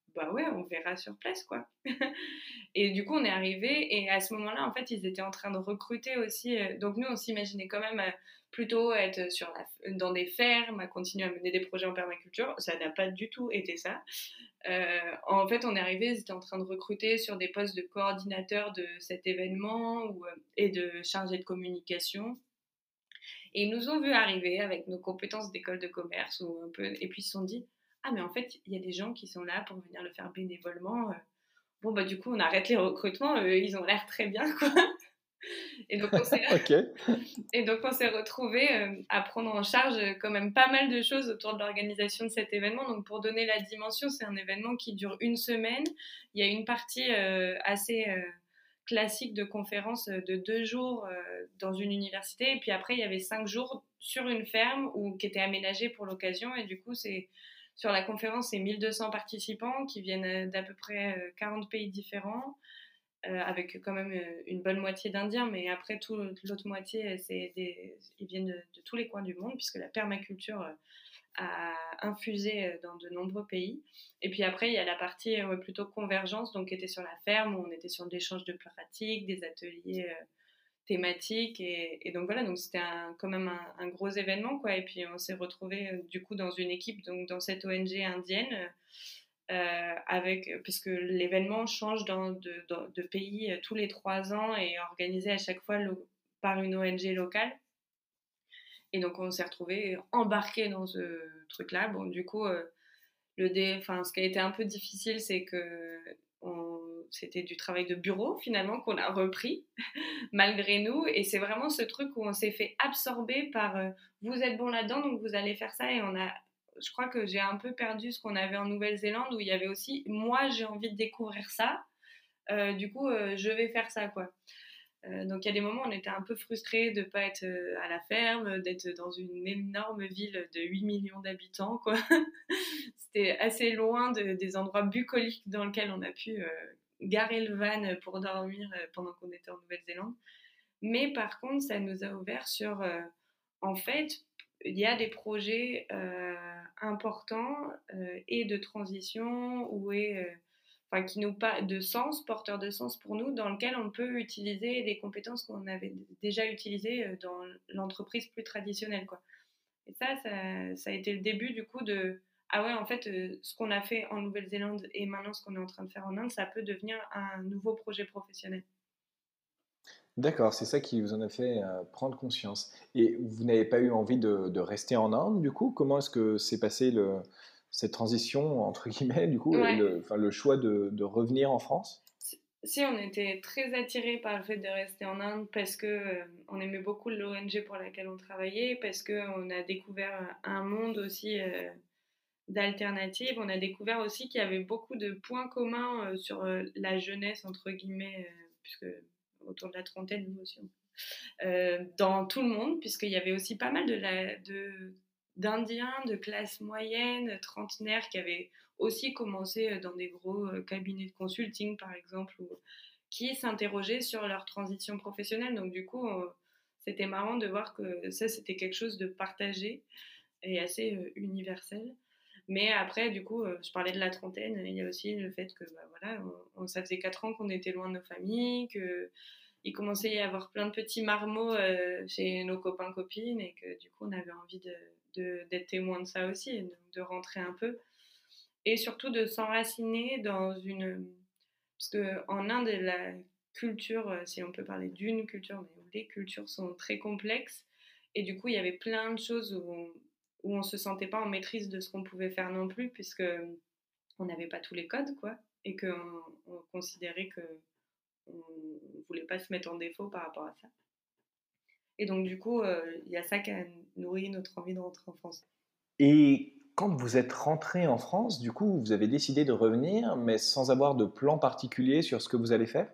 bah ouais, on verra sur place, quoi. Et du coup, on est arrivé et à ce moment-là, en fait, ils étaient en train de recruter aussi. Euh, donc nous, on s'imaginait quand même euh, plutôt être sur la, dans des fermes, à continuer à mener des projets en permaculture. Ça n'a pas du tout été ça. Euh, en fait, on est arrivé, ils étaient en train de recruter sur des postes de coordinateur de cet événement ou, euh, et de chargé de communication. Et ils nous ont vu arriver avec nos compétences d'école de commerce ou un peu, et puis ils se sont dit, ah mais en fait, il y a des gens qui sont là pour venir le faire bénévolement. Bon, bah du coup, on arrête les recrutements, euh, ils ont l'air très bien, quoi. Et donc, on s'est, Ok. et donc, on s'est retrouvés euh, à prendre en charge euh, quand même pas mal de choses autour de l'organisation de cet événement. Donc, pour donner la dimension, c'est un événement qui dure une semaine. Il y a une partie euh, assez euh, classique de conférence euh, de deux jours euh, dans une université. Et puis après, il y avait cinq jours sur une ferme ou, qui était aménagée pour l'occasion. Et du coup, c'est, sur la conférence, c'est mille deux cents participants qui viennent d'à peu près euh, quarante pays différents. Euh, avec quand même euh, une bonne moitié d'Indiens, mais après, tout, l'autre moitié, c'est des, ils viennent de, de tous les coins du monde, puisque la permaculture euh, a infusé dans de nombreux pays. Et puis après, il y a la partie euh, plutôt convergence, donc qui était sur la ferme, où on était sur l'échange de pratiques, des ateliers euh, thématiques, et, et donc voilà, donc c'était un, quand même un, un gros événement, quoi. Et puis on s'est retrouvés euh, du coup dans une équipe, donc dans cette O N G indienne, euh, avec, puisque l'événement change dans, de, dans, de pays euh, tous les trois ans et est organisé à chaque fois lo, par une O N G locale. Et donc on s'est retrouvés embarqués dans ce truc-là. Bon, du coup, euh, le dé, enfin, ce qui a été un peu difficile, c'est que on, c'était du travail de bureau finalement qu'on a repris malgré nous. Et c'est vraiment ce truc où on s'est fait absorber par euh, vous êtes bon là-dedans, donc vous allez faire ça. Et on a, je crois que j'ai un peu perdu ce qu'on avait en Nouvelle-Zélande où il y avait aussi moi j'ai envie de découvrir ça. Euh, du coup, euh, je vais faire ça, quoi. Euh, donc il y a des moments où on était un peu frustrés de ne pas être euh, à la ferme, d'être dans une énorme ville de huit millions d'habitants, quoi. C'était assez loin de, des endroits bucoliques dans lesquels on a pu euh, garer le van pour dormir euh, pendant qu'on était en Nouvelle-Zélande. Mais par contre, ça nous a ouvert sur, euh, en fait, il y a des projets euh, importants euh, et de transition ou et, euh, enfin, qui nous pas de sens, porteurs de sens pour nous, dans lequel on peut utiliser les compétences qu'on avait déjà utilisées dans l'entreprise plus traditionnelle, quoi. Et ça, ça, ça a été le début du coup de ah ouais, en fait, euh, ce qu'on a fait en Nouvelle-Zélande et maintenant ce qu'on est en train de faire en Inde, ça peut devenir un nouveau projet professionnel. D'accord, c'est ça qui vous en a fait euh, prendre conscience. Et vous n'avez pas eu envie de, de rester en Inde, du coup? Comment est-ce que s'est passé le, cette transition, entre guillemets, du coup, et Ouais. le, enfin, le choix de, de revenir en France? Si on était très attirés par le fait de rester en Inde parce que euh, on aimait beaucoup l'O N G pour laquelle on travaillait, parce qu'on a découvert un monde aussi euh, d'alternatives, on a découvert aussi qu'il y avait beaucoup de points communs euh, sur euh, la jeunesse, entre guillemets, euh, puisque autour de la trentaine, nous aussi, euh, dans tout le monde, puisqu'il y avait aussi pas mal de la, de, d'Indiens de classe moyenne, trentenaires, qui avaient aussi commencé dans des gros cabinets de consulting, par exemple, ou, qui s'interrogeaient sur leur transition professionnelle. Donc du coup, on, c'était marrant de voir que ça, c'était quelque chose de partagé et assez euh, universel. Mais après, du coup, euh, je parlais de la trentaine, il y a aussi le fait que, bah, voilà, on, on, ça faisait quatre ans qu'on était loin de nos familles, que il commençait à y avoir plein de petits marmots euh, chez nos copains copines et que du coup on avait envie de, de, d'être témoin de ça aussi, et de, de rentrer un peu et surtout de s'enraciner dans une, parce que en Inde la culture, si on peut parler d'une culture, mais les cultures sont très complexes et du coup il y avait plein de choses où on, où on se sentait pas en maîtrise de ce qu'on pouvait faire non plus puisque on n'avait pas tous les codes, quoi, et qu'on on considérait que on ne voulait pas se mettre en défaut par rapport à ça. Et donc, du coup, il euh, y a ça qui a nourri notre envie de rentrer en France. Et quand vous êtes rentré en France, du coup, vous avez décidé de revenir, mais sans avoir de plan particulier sur ce que vous allez faire?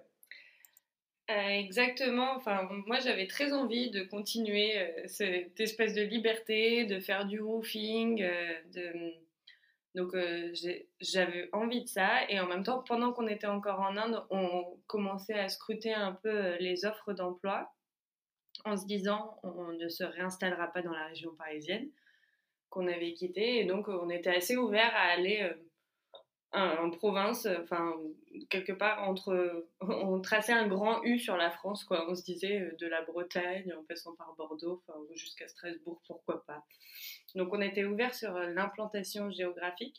Euh, exactement. Enfin, moi, j'avais très envie de continuer euh, cette espèce de liberté, de faire du woofing, euh, de... Donc, euh, j'ai, j'avais envie de ça. Et en même temps, pendant qu'on était encore en Inde, on commençait à scruter un peu les offres d'emploi en se disant on ne se réinstallera pas dans la région parisienne qu'on avait quittée. Et donc, on était assez ouvert à aller euh, en province, enfin, quelque part entre. On traçait un grand U sur la France, quoi. On se disait de la Bretagne, en passant par Bordeaux, enfin, jusqu'à Strasbourg, pourquoi pas. Donc, on était ouvert sur l'implantation géographique.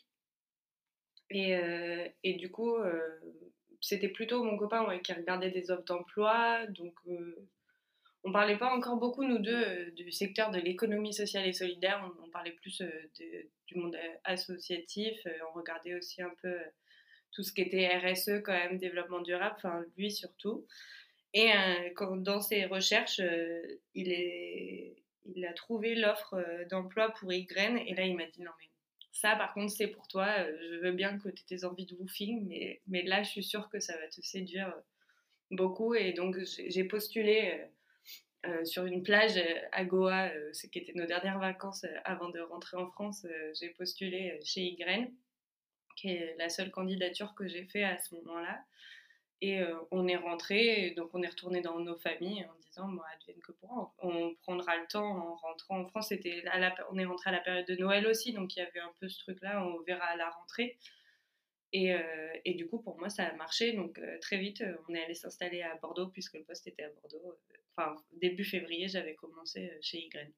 Et, euh, et du coup, euh, c'était plutôt mon copain ouais, qui regardait des offres d'emploi. Donc, euh, on parlait pas encore beaucoup, nous deux, euh, du secteur de l'économie sociale et solidaire. On, on parlait plus euh, de, du monde associatif. Euh, on regardait aussi un peu euh, tout ce qui était R S E, quand même, développement durable, enfin, lui surtout. Et euh, quand, dans ses recherches, euh, il, est, il a trouvé l'offre euh, d'emploi pour Y. Et là, il m'a dit non, mais ça, par contre, c'est pour toi. Euh, je veux bien que tu aies tes envies de woofing, mais, mais là, je suis sûre que ça va te séduire euh, beaucoup. Et donc, j'ai, j'ai postulé. Euh, euh, sur une plage à Goa, euh, ce qui était nos dernières vacances euh, avant de rentrer en France, euh, j'ai postulé chez Y, qui est la seule candidature que j'ai fait à ce moment-là. Et euh, on est rentré, donc on est retourné dans nos familles en disant, moi, advienne que pourra, on prendra le temps en rentrant en France. C'était à la, on est rentré à la période de Noël aussi, donc il y avait un peu ce truc-là, on verra à la rentrée. Et, euh, et du coup, pour moi, ça a marché. Donc, euh, très vite, euh, on est allé s'installer à Bordeaux, puisque le poste était à Bordeaux. Enfin, début février, j'avais commencé chez Y.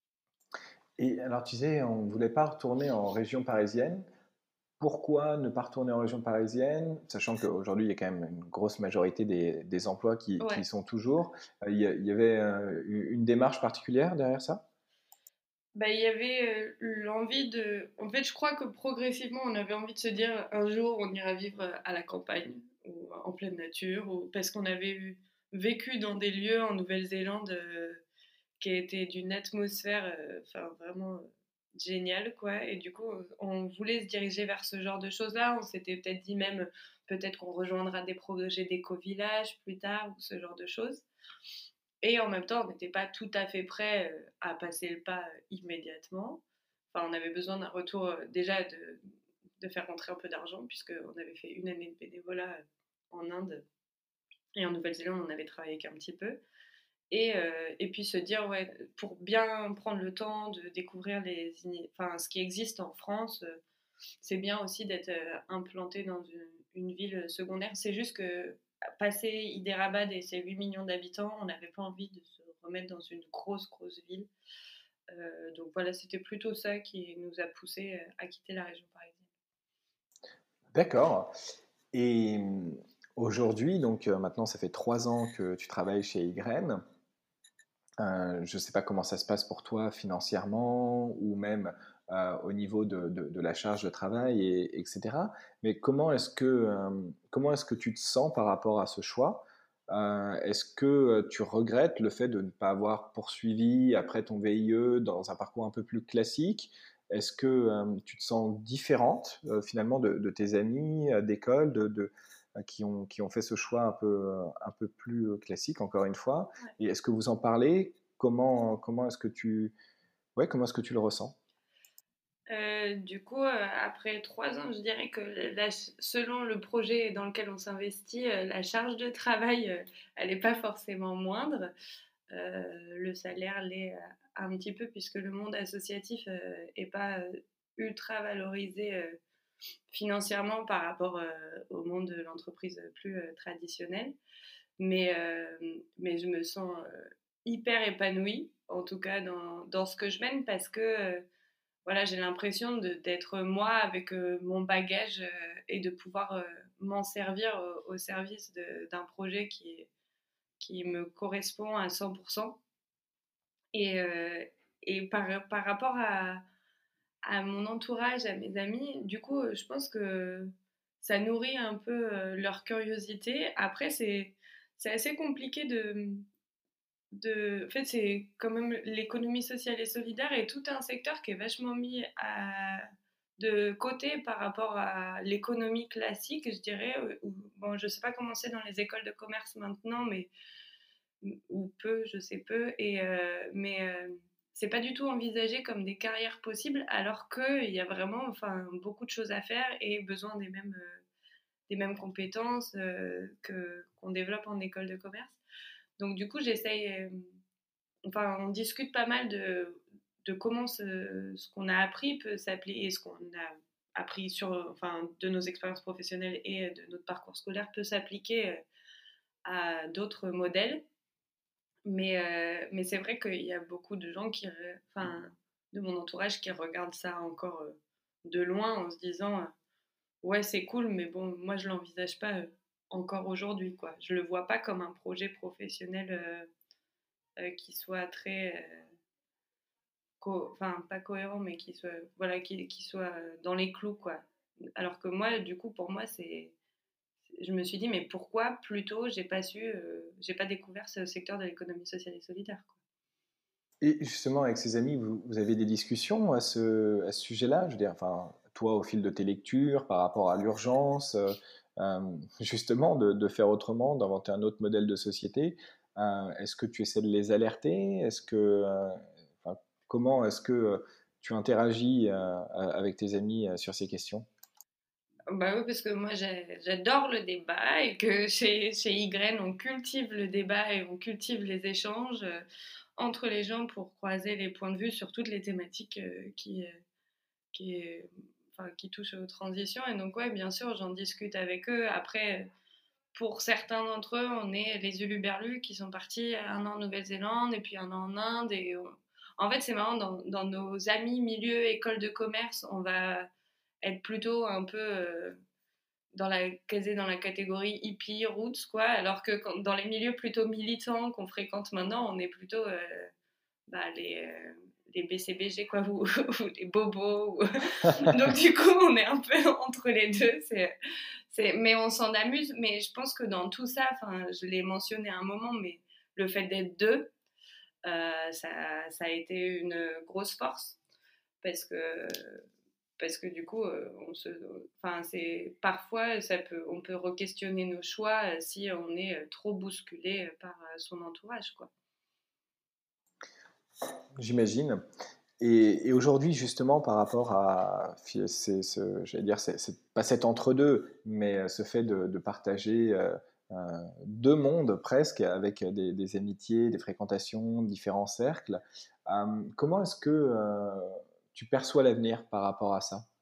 Et alors, tu disais, on ne voulait pas retourner en région parisienne. Pourquoi ne pas retourner en région parisienne, sachant qu'aujourd'hui, il y a quand même une grosse majorité des, des emplois qui, Ouais. qui sont toujours. Il y, a, il y avait euh, une démarche particulière derrière ça? Bah, il y avait euh, l'envie de... En fait, je crois que progressivement, on avait envie de se dire un jour, on ira vivre à la campagne ou en pleine nature, ou... parce qu'on avait eu- vécu dans des lieux en Nouvelle-Zélande euh, qui étaient d'une atmosphère euh, enfin, vraiment euh, géniale, quoi. Et du coup, on voulait se diriger vers ce genre de choses-là. On s'était peut-être dit même, peut-être qu'on rejoindra des projets d'éco-village plus tard, ou ce genre de choses. Et en même temps, on n'était pas tout à fait prêt euh, à passer le pas euh, immédiatement. Enfin, on avait besoin d'un retour euh, déjà de, de faire rentrer un peu d'argent, puisqu'on avait fait une année de bénévolat euh, en Inde. Et en Nouvelle-Zélande, on avait travaillé qu'un petit peu. Et, euh, et puis se dire, ouais, pour bien prendre le temps de découvrir les, enfin, ce qui existe en France, euh, c'est bien aussi d'être euh, implanté dans une, une ville secondaire. C'est juste que passer Hyderabad et ses huit millions d'habitants, on n'avait pas envie de se remettre dans une grosse, grosse ville. Euh, donc voilà, c'était plutôt ça qui nous a poussé à quitter la région parisienne. D'accord. Et hum, aujourd'hui, donc euh, maintenant, ça fait trois ans que tu travailles chez Y. Euh, je ne sais pas comment ça se passe pour toi financièrement ou même euh, au niveau de, de- de la charge de travail, et, etc. Mais comment est-ce que, euh, comment est-ce que tu te sens par rapport à ce choix? Euh, est-ce que euh, tu regrettes le fait de ne pas avoir poursuivi après ton V I E dans un parcours un peu plus classique? Est-ce que euh, tu te sens différente euh, finalement de, de tes amis euh, d'école de, de- euh, qui ont, qui ont fait ce choix un peu, euh, un peu plus classique, encore une fois? Ouais. Et est-ce que vous en parlez? Comment, comment est-ce que tu, ouais, comment est-ce que tu le ressens? Euh, du coup, euh, après trois ans, je dirais que la- selon le projet dans lequel on s'investit, euh, la charge de travail, euh, elle n'est pas forcément moindre. Euh, le salaire l'est euh, un petit peu puisque le monde associatif n'est pas euh, ultra valorisé euh, financièrement par rapport euh, au monde de l'entreprise plus euh, traditionnel. Mais, euh, mais je me sens euh, hyper épanouie, en tout cas dans, dans ce que je mène, parce que euh, voilà, j'ai l'impression de, d'être moi avec euh, mon bagage euh, et de pouvoir euh, m'en servir au, au service de, d'un projet qui, qui me correspond à cent pour cent. Et, euh, et par, par rapport à, à mon entourage, à mes amis, du coup, je pense que ça nourrit un peu euh, leur curiosité. Après, c'est, c'est assez compliqué de, de... En fait, c'est quand même l'économie sociale et solidaire et tout un secteur qui est vachement mis à... de côté par rapport à l'économie classique, je dirais. Où, bon, je sais pas comment c'est dans les écoles de commerce maintenant, mais ou peu, je sais peu, et, euh, mais euh, c'est pas du tout envisagé comme des carrières possibles, alors qu'il y a vraiment enfin, beaucoup de choses à faire et besoin des mêmes, euh, des mêmes compétences euh, que, qu'on développe en école de commerce. Donc du coup, j'essaye, euh, enfin, on discute pas mal de, de comment ce, ce qu'on a appris peut s'appliquer, et ce qu'on a appris sur, enfin, de nos expériences professionnelles et de notre parcours scolaire peut s'appliquer à d'autres modèles. Mais, euh, mais c'est vrai qu'il y a beaucoup de gens qui, enfin, de mon entourage qui regardent ça encore euh, de loin en se disant euh, ouais, c'est cool, mais bon, moi je l'envisage pas euh, encore aujourd'hui, quoi. Je le vois pas comme un projet professionnel euh, euh, qui soit très, euh, co- enfin pas cohérent, mais qui soit, voilà, qui, qui soit euh, dans les clous, quoi. Alors que moi, du coup, pour moi, c'est, je me suis dit, mais pourquoi plus tôt j'ai pas su, euh, j'ai pas découvert ce secteur de l'économie sociale et solidaire, quoi. Et justement, avec ces amis, vous, vous avez des discussions à ce, à ce sujet-là? Je veux dire, enfin, toi, au fil de tes lectures, par rapport à l'urgence, euh, euh, justement, de, de faire autrement, d'inventer un autre modèle de société, euh, est-ce que tu essaies de les alerter? Est-ce que, euh, enfin, comment est-ce que euh, tu interagis euh, avec tes amis euh, sur ces questions? Bah oui, parce que moi j'ai- j'adore le débat et que chez, chez Y, on cultive le débat et on cultive les échanges euh, entre les gens pour croiser les points de vue sur toutes les thématiques euh, qui, euh, qui, euh, enfin, qui touchent aux transitions. Et donc, ouais, bien sûr, j'en discute avec eux. Après, pour certains d'entre eux, on est les huluberlus qui sont partis un an en Nouvelle-Zélande et puis un an en Inde. Et on- En fait, c'est marrant, dans, dans nos amis milieu école de commerce, on va être plutôt un peu euh, dans la, casé dans la catégorie hippie, roots, quoi, alors que quand- dans les milieux plutôt militants qu'on fréquente maintenant, on est plutôt euh, bah, les, euh, les B C B G, quoi, ou, ou les bobos. Ou... Donc, du coup, on est un peu entre les deux. C'est, c'est... Mais on s'en amuse. Mais je pense que dans tout ça, je l'ai mentionné à un moment, mais le fait d'être deux, euh, ça, ça a été une grosse force parce que parce que du coup, euh, on se, enfin, c'est parfois ça peut, on peut re-questionner nos choix euh, si on est euh, trop bousculé euh, par euh, son entourage, quoi. J'imagine. Et, et aujourd'hui, justement, par rapport à, fi- c'est, ce, j'allais dire, c'est, c'est pas cet entre-deux, mais euh, ce fait de, de partager euh, euh, deux mondes presque, avec des, des amitiés, des fréquentations, différents cercles. Euh, comment est-ce que euh, tu perçois l'avenir par rapport à ça?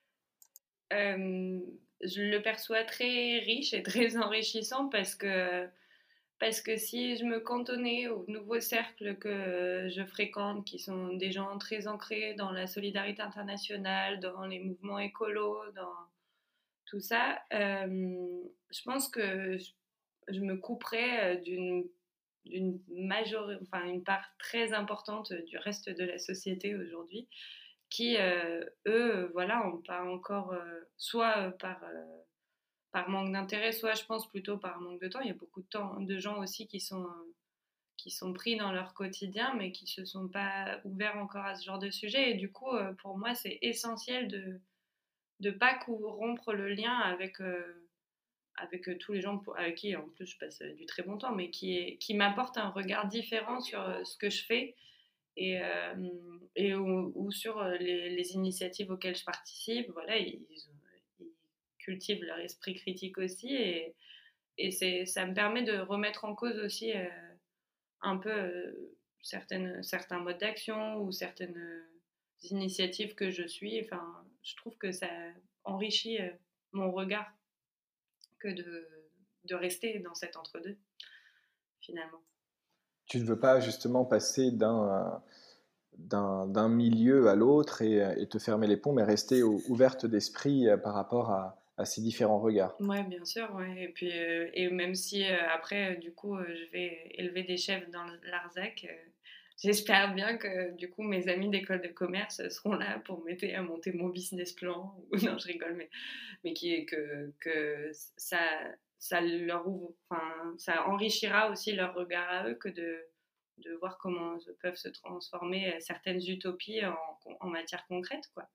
Euh, je le perçois très riche et très enrichissant parce que parce que si je me cantonnais aux nouveaux cercles que je fréquente, qui sont des gens très ancrés dans la solidarité internationale, dans les mouvements écolos, dans tout ça, euh, je pense que je, je me couperais d'une d'une majorité, enfin une part très importante du reste de la société aujourd'hui, qui euh, eux, voilà, ont pas encore, euh, soit par euh, par manque d'intérêt, soit je pense plutôt par manque de temps. Il y a beaucoup de temps, de gens aussi qui sont qui sont pris dans leur quotidien, mais qui se sont pas ouverts encore à ce genre de sujet. Et du coup, euh, pour moi, c'est essentiel de de pas rompre le lien avec euh, avec euh, tous les gens pour- avec qui, en plus, je passe euh, du très bon temps, mais qui, est- qui m'apportent un regard différent sur euh, ce que je fais et, euh, et ou, ou sur euh, les, les initiatives auxquelles je participe. Voilà, ils, ils cultivent leur esprit critique aussi et, et c'est, ça me permet de remettre en cause aussi euh, un peu euh, certaines, certains modes d'action ou certaines euh, initiatives que je suis. Enfin, je trouve que ça enrichit euh, mon regard que de, de rester dans cet entre-deux, finalement. Tu ne veux pas justement passer d'un, d'un, d'un milieu à l'autre et, et te fermer les ponts, mais rester ou- ouverte d'esprit euh, par rapport à, à ces différents regards. Ouais, bien sûr, ouais. Et puis, euh, et même si euh, après, euh, du coup, euh, je vais élever des chefs dans le- l'Arzac, euh, j'espère bien que, du coup, mes amis d'école de commerce seront là pour m'aider à monter mon business plan. Ou non, je rigole, mais, mais qui est que, que ça, ça leur ouvre, enfin, ça enrichira aussi leur regard à eux que de, de voir comment se- peuvent se transformer euh, certaines utopies en, en matière concrète, quoi.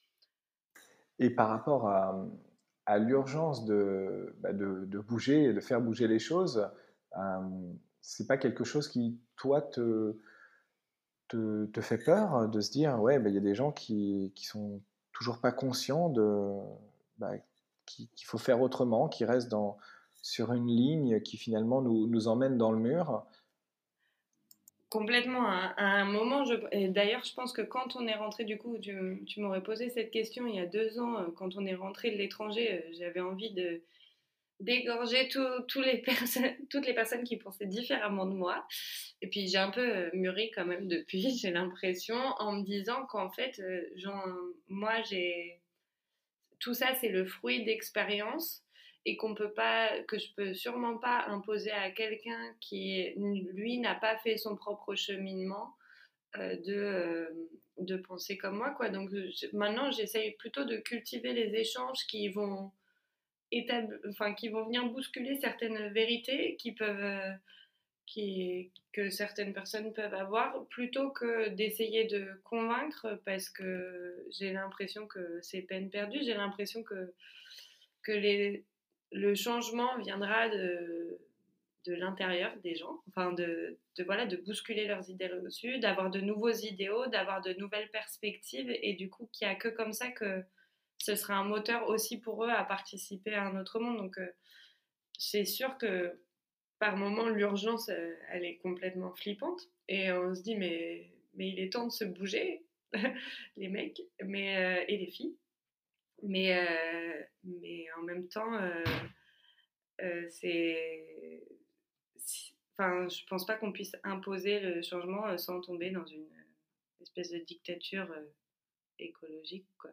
Et par rapport à, à l'urgence de, bah, de, de bouger, de faire bouger les choses, euh, c'est pas quelque chose qui, toi, te, te, te fait peur de se dire, ouais, bah, il y a des gens qui, qui sont toujours pas conscients de, bah, qu'il qu'il faut faire autrement, qui restent dans, sur une ligne qui finalement nous, nous emmène dans le mur. Complètement. À, à un moment, je, et d'ailleurs, je pense que quand on est rentré, du coup, tu, tu m'aurais posé cette question il y a deux ans, quand on est rentré de l'étranger, j'avais envie de d'égorger tout, tous les perso- toutes les personnes qui pensaient différemment de moi. Et puis j'ai un peu mûri quand même depuis, j'ai l'impression, en me disant qu'en fait, genre, moi, j'ai... tout ça, c'est le fruit d'expériences et qu'on peut pas, que je peux sûrement pas imposer à quelqu'un qui, lui, n'a pas fait son propre cheminement euh, de, euh, de penser comme moi, quoi. Donc je, maintenant, j'essaye plutôt de cultiver les échanges qui vont étab- enfin, qui vont venir bousculer certaines vérités qui peuvent, euh, qui, que certaines personnes peuvent avoir, plutôt que d'essayer de convaincre, parce que j'ai l'impression que c'est peine perdue. J'ai l'impression que, que les, le changement viendra de, de l'intérieur des gens, enfin de, de, voilà, de bousculer leurs idées reçues, d'avoir de nouveaux idéaux, d'avoir de nouvelles perspectives, et du coup qu'il n'y a que comme ça que ce sera un moteur aussi pour eux à participer à un autre monde. Donc euh, c'est sûr que par moment l'urgence euh, elle est complètement flippante et on se dit mais, mais il est temps de se bouger les mecs mais, euh, et les filles, mais, euh, mais en même temps euh, euh, c'est, enfin je pense pas qu'on puisse imposer le changement euh, sans tomber dans une euh, espèce de dictature euh, écologique, quoi.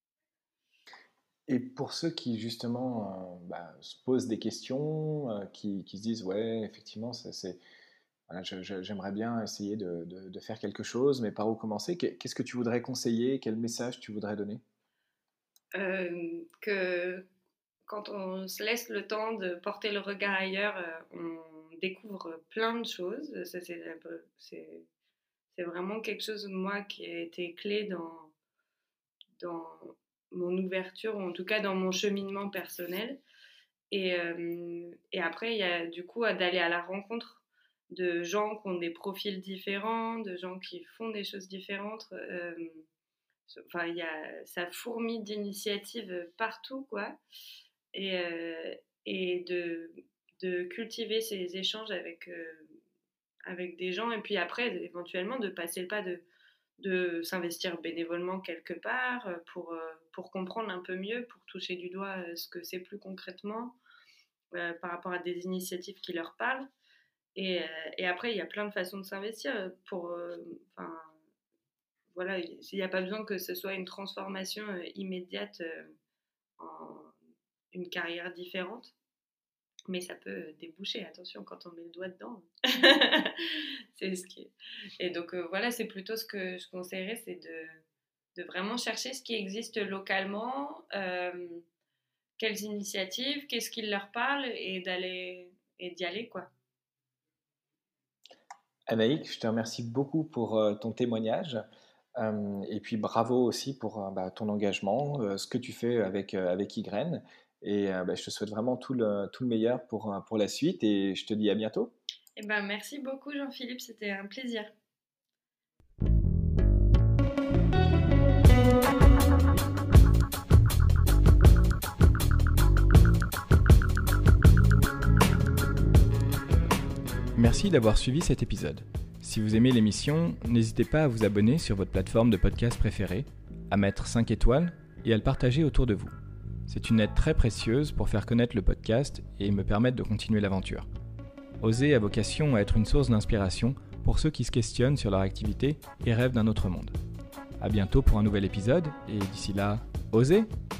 Et pour ceux qui justement euh, bah, se posent des questions, euh, qui, qui se disent ouais effectivement ça, c'est, voilà, je- je- j'aimerais bien essayer de, de- de faire quelque chose, mais par où commencer? Qu'est- Qu'est-ce que tu voudrais conseiller? Quel message tu voudrais donner? Euh, que quand on se laisse le temps de porter le regard ailleurs, euh, on découvre plein de choses. Ça, c'est, un peu- c'est, c'est vraiment quelque chose, moi, qui a été clé dans, dans mon ouverture, ou en tout cas dans mon cheminement personnel. Et, euh, et après, il y a du coup d'aller à la rencontre de gens qui ont des profils différents, de gens qui font des choses différentes. Euh, enfin, il y a, ça fourmille d'initiatives partout, quoi. Et, euh, et de, de cultiver ces échanges avec, euh, avec des gens. Et puis après, éventuellement, de passer le pas de, de s'investir bénévolement quelque part pour, pour comprendre un peu mieux, pour toucher du doigt ce que c'est plus concrètement euh, par rapport à des initiatives qui leur parlent. Et, euh, et après, il y a plein de façons de s'investir. Pour, euh, enfin, voilà, il n'y a pas besoin que ce soit une transformation euh, immédiate euh, en une carrière différente. Mais ça peut déboucher, attention, quand on met le doigt dedans. C'est ce qui est. Et donc euh, voilà, c'est plutôt ce que je conseillerais, c'est de, de vraiment chercher ce qui existe localement, euh, quelles initiatives, qu'est-ce qui leur parle, et d'aller et d'y aller, quoi. Anaïk, je te remercie beaucoup pour euh, ton témoignage. Euh, et puis bravo aussi pour euh, bah, ton engagement, euh, ce que tu fais avec, euh, avec Ygraine. Et euh, bah, je te souhaite vraiment tout le, tout le meilleur pour, euh, pour la suite et je te dis à bientôt. Eh ben, merci beaucoup Jean-Philippe, c'était un plaisir. Merci d'avoir suivi cet épisode. Si vous aimez l'émission, n'hésitez pas à vous abonner sur votre plateforme de podcast préférée, à mettre cinq étoiles et à le partager autour de vous. C'est une aide très précieuse pour faire connaître le podcast et me permettre de continuer l'aventure. Oser a vocation à être une source d'inspiration pour ceux qui se questionnent sur leur activité et rêvent d'un autre monde. À bientôt pour un nouvel épisode et d'ici là, osez!